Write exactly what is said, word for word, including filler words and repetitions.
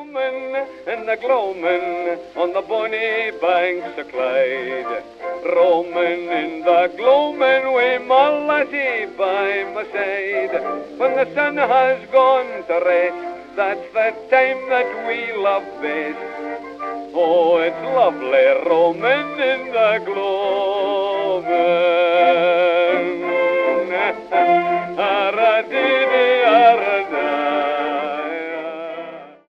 roaming and a gloaming on the bonny banks of Clyde. Roaming in the gloaming with my lassie by my side. When the sun has gone to rest, that's the time that we love best. Oh, it's lovely roaming in the gloaming.